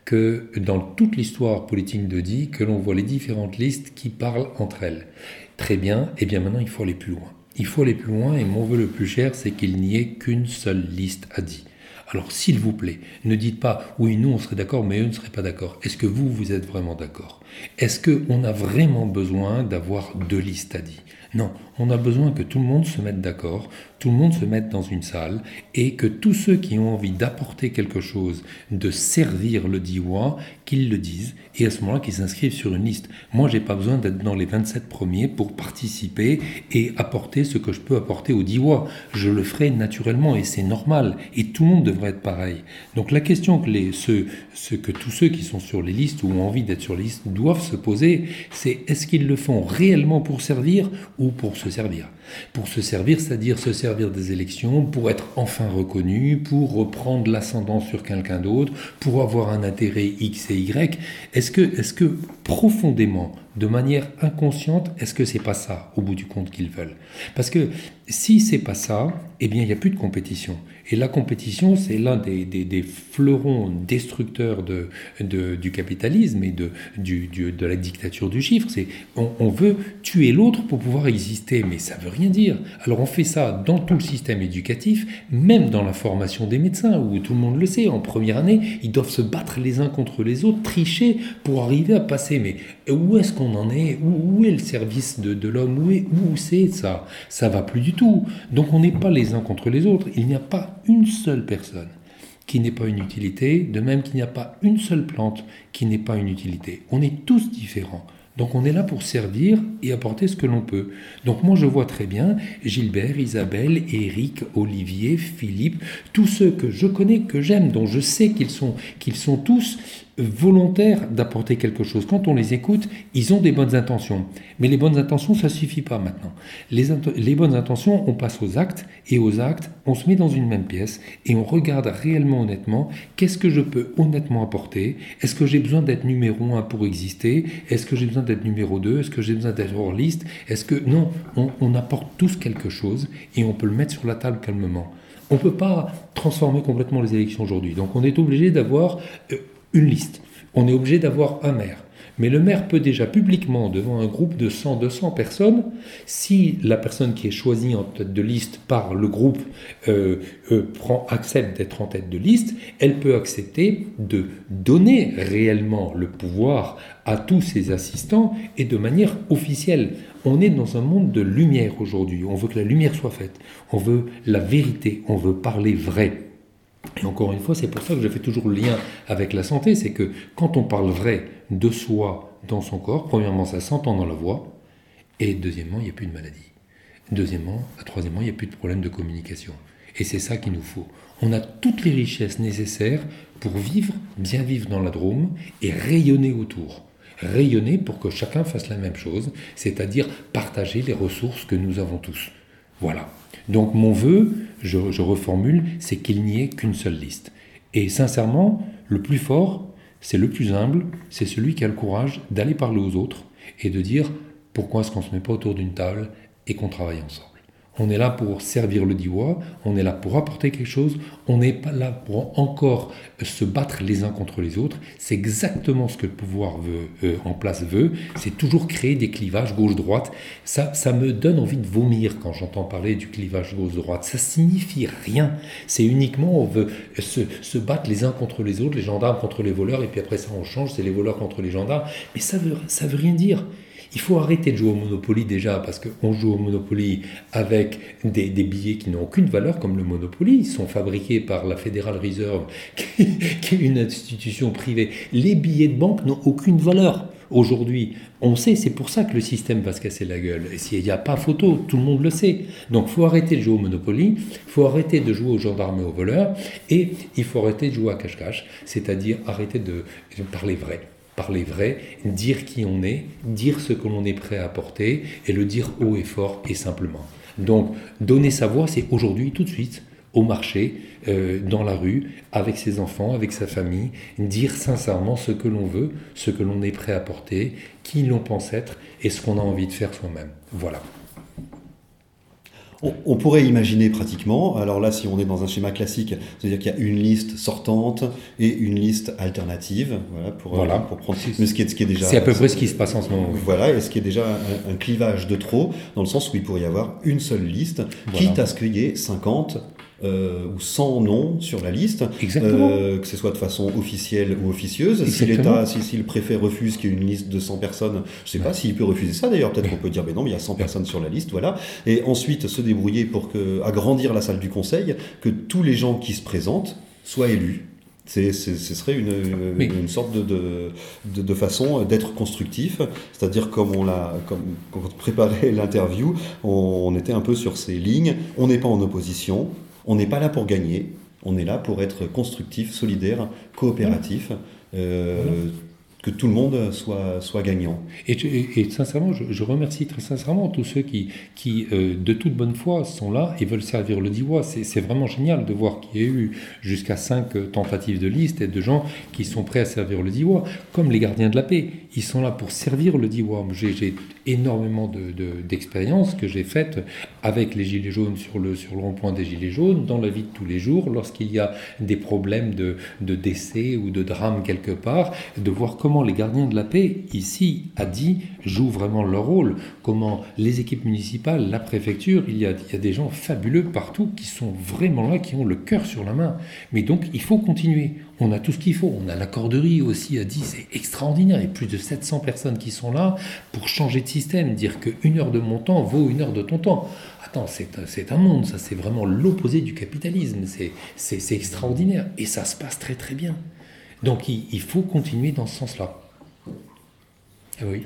que dans toute l'histoire politique de Die, que l'on voit les différentes listes qui parlent entre elles. Très bien, et bien maintenant il faut aller plus loin. Il faut aller plus loin et mon vœu le plus cher, c'est qu'il n'y ait qu'une seule liste à Die. Alors s'il vous plaît, ne dites pas « oui, nous on serait d'accord, mais eux ne seraient pas d'accord ». Est-ce que vous, vous êtes vraiment d'accord ? Est-ce qu'on a vraiment besoin d'avoir deux listes à Die ? Non, on a besoin que tout le monde se mette d'accord, tout le monde se mette dans une salle et que tous ceux qui ont envie d'apporter quelque chose, de servir le Diois, qu'ils le disent et à ce moment-là qu'ils s'inscrivent sur une liste. Moi, j'ai pas besoin d'être dans les vingt-sept premiers pour participer et apporter ce que je peux apporter au Diois. Je le ferai naturellement et c'est normal et tout le monde devrait être pareil. Donc la question que, les, ceux, ceux, que tous ceux qui sont sur les listes ou ont envie d'être sur les listes doivent se poser, c'est est-ce qu'ils le font réellement pour servir ou pour se servir. Pour se servir, c'est-à-dire se servir des élections, pour être enfin reconnu, pour reprendre l'ascendant sur quelqu'un d'autre, pour avoir un intérêt X et Y. Est-ce que, est-ce que profondément, de manière inconsciente, est-ce que c'est pas ça, au bout du compte, qu'ils veulent ? Parce que si c'est pas ça, eh bien, il n'y a plus de compétition. Et la compétition, c'est l'un des, des, des fleurons destructeurs de, de, du capitalisme et de, du, du, de la dictature du chiffre. C'est, on, on veut tuer l'autre pour pouvoir exister, mais ça veut rien dire. Alors on fait ça dans tout le système éducatif, même dans la formation des médecins, où tout le monde le sait, en première année, ils doivent se battre les uns contre les autres, tricher pour arriver à passer. Mais où est-ce qu'on en est ? Où, où est le service de, de l'homme ? Où, est, où c'est ça ? Ça va plus du tout. Donc on n'est pas les uns contre les autres. Il n'y a pas une seule personne qui n'ait pas une utilité, de même qu'il n'y a pas une seule plante qui n'ait pas une utilité. On est tous différents. Donc on est là pour servir et apporter ce que l'on peut. Donc moi je vois très bien Gilbert, Isabelle, Éric, Olivier, Philippe, tous ceux que je connais, que j'aime, dont je sais qu'ils sont, qu'ils sont tous volontaires d'apporter quelque chose. Quand on les écoute, ils ont des bonnes intentions. Mais les bonnes intentions, ça ne suffit pas maintenant. Les, int- les bonnes intentions, on passe aux actes, et aux actes, on se met dans une même pièce, et on regarde réellement, honnêtement, qu'est-ce que je peux honnêtement apporter ? Est-ce que j'ai besoin d'être numéro un pour exister ? Est-ce que j'ai besoin d'être numéro deux ? Est-ce que j'ai besoin d'être hors liste ? Est-ce que... Non, on, on apporte tous quelque chose, et on peut le mettre sur la table calmement. On ne peut pas transformer complètement les élections aujourd'hui. Donc on est obligé d'avoir... Euh, une liste. On est obligé d'avoir un maire. Mais le maire peut déjà publiquement, devant un groupe de cent à deux cents personnes, si la personne qui est choisie en tête de liste par le groupe euh, euh, prend, accepte d'être en tête de liste, elle peut accepter de donner réellement le pouvoir à tous ses assistants et de manière officielle. On est dans un monde de lumière aujourd'hui. On veut que la lumière soit faite. On veut la vérité. On veut parler vrai. Et encore une fois, c'est pour ça que je fais toujours le lien avec la santé, c'est que quand on parle vrai de soi dans son corps, premièrement, ça s'entend dans la voix, et deuxièmement, il n'y a plus de maladie. Deuxièmement, troisièmement, il n'y a plus de problème de communication. Et c'est ça qu'il nous faut. On a toutes les richesses nécessaires pour vivre, bien vivre dans la Drôme et rayonner autour. Rayonner pour que chacun fasse la même chose, c'est-à-dire partager les ressources que nous avons tous. Voilà. Donc mon vœu, je, je reformule, c'est qu'il n'y ait qu'une seule liste. Et sincèrement, le plus fort, c'est le plus humble, c'est celui qui a le courage d'aller parler aux autres et de dire pourquoi est-ce qu'on ne se met pas autour d'une table et qu'on travaille ensemble. On est là pour servir le Diois, on est là pour apporter quelque chose, on n'est pas là pour encore se battre les uns contre les autres. C'est exactement ce que le pouvoir veut, euh, en place veut, c'est toujours créer des clivages gauche-droite. Ça, ça me donne envie de vomir quand j'entends parler du clivage gauche-droite. Ça signifie rien, c'est uniquement on veut se, se battre les uns contre les autres, les gendarmes contre les voleurs, et puis après ça on change, c'est les voleurs contre les gendarmes. Mais ça veut, ça veut rien dire. Il faut arrêter de jouer au Monopoly déjà, parce qu'on joue au Monopoly avec des, des billets qui n'ont aucune valeur, comme le Monopoly. Ils sont fabriqués par la Federal Reserve, qui, qui est une institution privée. Les billets de banque n'ont aucune valeur aujourd'hui. On sait, c'est pour ça que le système va se casser la gueule. Et s'il n'y a pas photo, tout le monde le sait. Donc il faut arrêter de jouer au Monopoly, il faut arrêter de jouer aux gendarmes et aux voleurs, et il faut arrêter de jouer à cache-cache, c'est-à-dire arrêter de, de parler vrai. Parler vrai, dire qui on est, dire ce que l'on est prêt à apporter et le dire haut et fort et simplement. Donc, donner sa voix, c'est aujourd'hui, tout de suite, au marché, euh, dans la rue, avec ses enfants, avec sa famille, dire sincèrement ce que l'on veut, ce que l'on est prêt à apporter, qui l'on pense être et ce qu'on a envie de faire soi-même. Voilà. On, on pourrait imaginer pratiquement, alors là si on est dans un schéma classique, c'est-à-dire qu'il y a une liste sortante et une liste alternative, voilà, pour, voilà. Euh, pour prendre, mais ce qui est, ce qui est déjà... C'est à peu près ce qui se passe en ce moment. Oui. Voilà, et ce qui est déjà un, un clivage de trop, dans le sens où il pourrait y avoir une seule liste, voilà. Quitte à ce qu'il y ait cinquante Euh, ou cent noms sur la liste, euh, que ce soit de façon officielle ou officieuse. Si l'État, si, si le préfet refuse qu'il y ait une liste de cent personnes, je ne sais ouais. pas s'il peut refuser ça d'ailleurs, peut-être ouais. qu'on peut dire mais non, mais il y a cent ouais. personnes sur la liste, voilà. Et ensuite se débrouiller pour que, agrandir la salle du conseil, que tous les gens qui se présentent soient élus. C'est, c'est, ce serait une, oui. une sorte de, de, de, de façon d'être constructif, c'est-à-dire comme on l'a, comme quand on préparait l'interview, on, on était un peu sur ces lignes, on n'est pas en opposition, on n'est pas là pour gagner, on est là pour être constructif, solidaire, coopératif, euh, voilà. que tout le monde soit, soit gagnant. Et, et, et sincèrement, je, je remercie très sincèrement tous ceux qui, qui euh, de toute bonne foi, sont là et veulent servir le Diois. C'est, c'est vraiment génial de voir qu'il y a eu jusqu'à cinq tentatives de liste et de gens qui sont prêts à servir le Diois, comme les gardiens de la paix. Ils sont là pour servir le Diois. J'ai, j'ai énormément de, de, d'expériences que j'ai faites avec les Gilets jaunes sur le, sur le rond-point des Gilets jaunes, dans la vie de tous les jours, lorsqu'il y a des problèmes de, de décès ou de drame quelque part, de voir comment Comment les gardiens de la paix, ici, à Die, jouent vraiment leur rôle. Comment les équipes municipales, la préfecture, il y a, il y a des gens fabuleux partout qui sont vraiment là, qui ont le cœur sur la main. Mais donc, il faut continuer. On a tout ce qu'il faut. On a la corderie aussi à Die, c'est extraordinaire. Il y a plus de sept cents personnes qui sont là pour changer de système, dire qu'une heure de mon temps vaut une heure de ton temps. Attends, c'est, c'est un monde, ça, c'est vraiment l'opposé du capitalisme. C'est, c'est, c'est extraordinaire. Et ça se passe très très bien. Donc il, il faut continuer dans ce sens-là. Ah oui.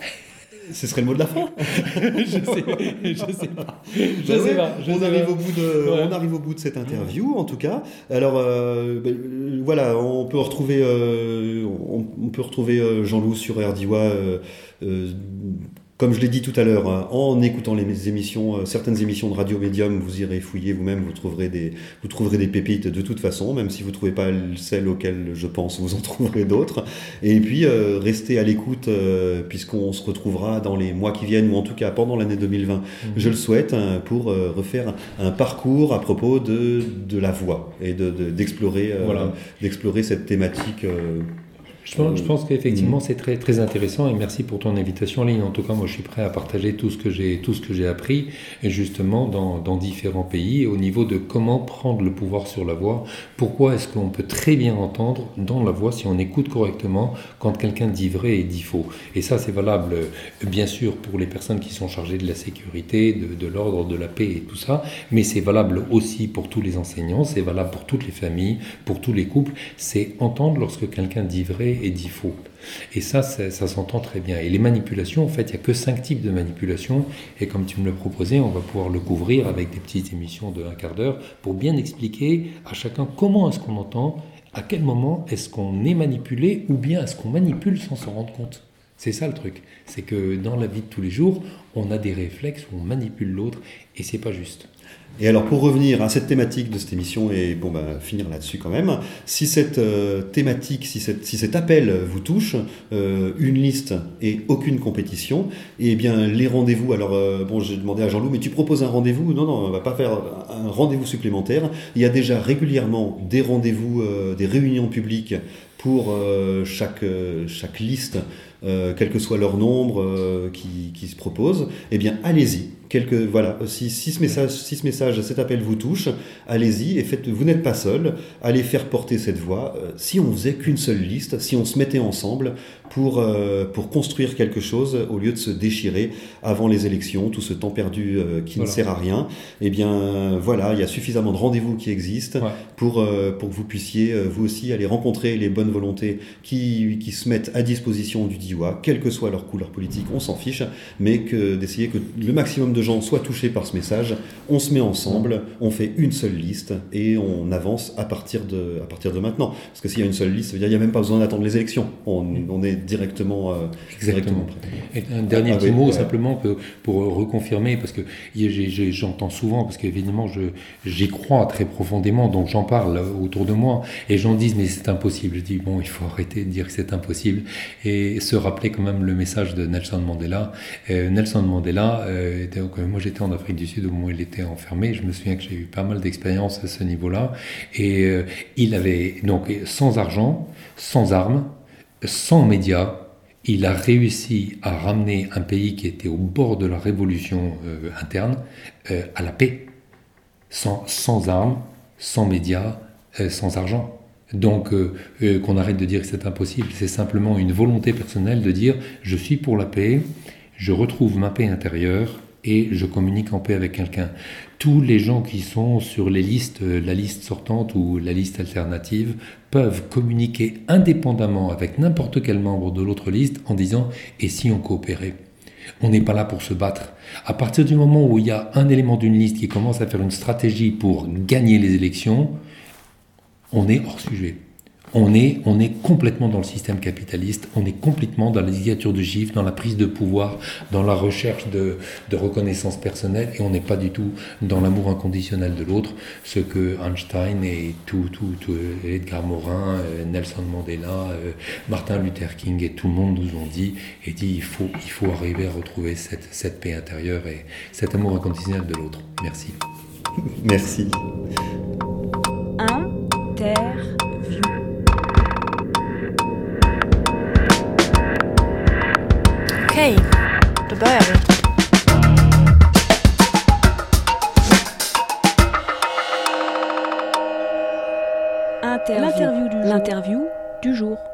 Ce serait le mot de la fin. je sais, je sais pas. Je ben sais ouais, pas. Je on, sais arrive pas. Au bout de, ouais. on arrive au bout de cette interview, en tout cas. Alors euh, ben, voilà, on peut retrouver, euh, on, on peut retrouver Jean-Loup sur R D I W A. Euh, euh, Comme je l'ai dit tout à l'heure, hein, en écoutant les émissions, euh, certaines émissions de Radio Médium, vous irez fouiller vous-même, vous trouverez des, vous trouverez des pépites de toute façon, même si vous ne trouvez pas celles auxquelles je pense, vous en trouverez d'autres. Et puis, euh, restez à l'écoute, euh, puisqu'on se retrouvera dans les mois qui viennent, ou en tout cas pendant l'année deux mille vingt, mmh. je le souhaite, hein, pour euh, refaire un parcours à propos de, de la voix, et de, de, d'explorer, euh, voilà. d'explorer cette thématique. Euh, Je pense, je pense qu'effectivement c'est très, très intéressant et merci pour ton invitation, Aline. En tout cas, moi je suis prêt à partager tout ce que j'ai, tout ce que j'ai appris justement dans, dans différents pays au niveau de comment prendre le pouvoir sur la voix. Pourquoi est-ce qu'on peut très bien entendre dans la voix si on écoute correctement quand quelqu'un dit vrai et dit faux. Et ça c'est valable bien sûr pour les personnes qui sont chargées de la sécurité, de, de l'ordre, de la paix et tout ça, mais c'est valable aussi pour tous les enseignants, c'est valable pour toutes les familles, pour tous les couples. C'est entendre lorsque quelqu'un dit vrai et dit faux. Et ça, ça, ça s'entend très bien. Et les manipulations, en fait, il n'y a que cinq types de manipulations. Et comme tu me le proposais, on va pouvoir le couvrir avec des petites émissions de un quart d'heure pour bien expliquer à chacun comment est-ce qu'on entend, à quel moment est-ce qu'on est manipulé ou bien est-ce qu'on manipule sans s'en rendre compte. C'est ça le truc. C'est que dans la vie de tous les jours, on a des réflexes où on manipule l'autre et c'est pas juste. Et alors pour revenir à cette thématique de cette émission et bon bah finir là-dessus quand même, si cette euh, thématique, si, cette, si cet appel vous touche, euh, une liste et aucune compétition, et eh bien les rendez-vous. Alors euh, bon, j'ai demandé à Jean-Loup, mais tu proposes un rendez-vous ? Non non, on va pas faire un rendez-vous supplémentaire. Il y a déjà régulièrement des rendez-vous, euh, des réunions publiques pour euh, chaque euh, chaque liste, euh, quel que soit leur nombre euh, qui qui se propose. Eh bien allez-y. Quelques, voilà, si, si, ce message, si ce message, cet appel vous touche, allez-y et faites, vous n'êtes pas seul, allez faire porter cette voix. Euh, si on faisait qu'une seule liste, si on se mettait ensemble pour, euh, pour construire quelque chose au lieu de se déchirer avant les élections, tout ce temps perdu euh, qui voilà. ne sert à rien, eh bien voilà, il y a suffisamment de rendez-vous qui existent ouais. pour, euh, pour que vous puissiez euh, vous aussi aller rencontrer les bonnes volontés qui, qui se mettent à disposition du D I W A, quelle que soit leur couleur politique, on s'en fiche, mais que, d'essayer que le maximum de gens soient touchés par ce message, on se met ensemble, on fait une seule liste et on avance à partir de, à partir de maintenant. Parce que s'il y a une seule liste, ça veut dire qu'il n'y a même pas besoin d'attendre les élections. On, on est directement, euh, directement prêt. Et un dernier ah, petit oui, mot, ouais. simplement pour, pour reconfirmer, parce que j'ai, j'ai, j'entends souvent, parce qu'évidemment je, j'y crois très profondément, donc j'en parle autour de moi, et les gens disent mais c'est impossible. Je dis bon, il faut arrêter de dire que c'est impossible et se rappeler quand même le message de Nelson Mandela. Euh, Nelson Mandela euh, était Donc euh, moi j'étais en Afrique du Sud au moment où il était enfermé. Je me souviens que j'ai eu pas mal d'expériences à ce niveau-là. Et euh, il avait donc sans argent, sans armes, sans médias, il a réussi à ramener un pays qui était au bord de la révolution euh, interne euh, à la paix, sans, sans armes, sans médias, euh, sans argent. Donc euh, euh, qu'on arrête de dire que c'est impossible, c'est simplement une volonté personnelle de dire je suis pour la paix, je retrouve ma paix intérieure et je communique en paix avec quelqu'un. Tous les gens qui sont sur les listes, la liste sortante ou la liste alternative, peuvent communiquer indépendamment avec n'importe quel membre de l'autre liste en disant « et si on coopérait ?» On n'est pas là pour se battre. À partir du moment où il y a un élément d'une liste qui commence à faire une stratégie pour gagner les élections, on est hors sujet. On est, on est complètement dans le système capitaliste, on est complètement dans la dictature de chiffres, dans la prise de pouvoir, dans la recherche de, de reconnaissance personnelle, et on n'est pas du tout dans l'amour inconditionnel de l'autre, ce que Einstein et tout, tout, tout Edgar Morin, Nelson Mandela, Martin Luther King et tout le monde nous ont dit, et dit il faut, il faut arriver à retrouver cette, cette paix intérieure et cet amour inconditionnel de l'autre. Merci. Merci. Interview. Okej, då börjar vi. Interview. L'interview du jour.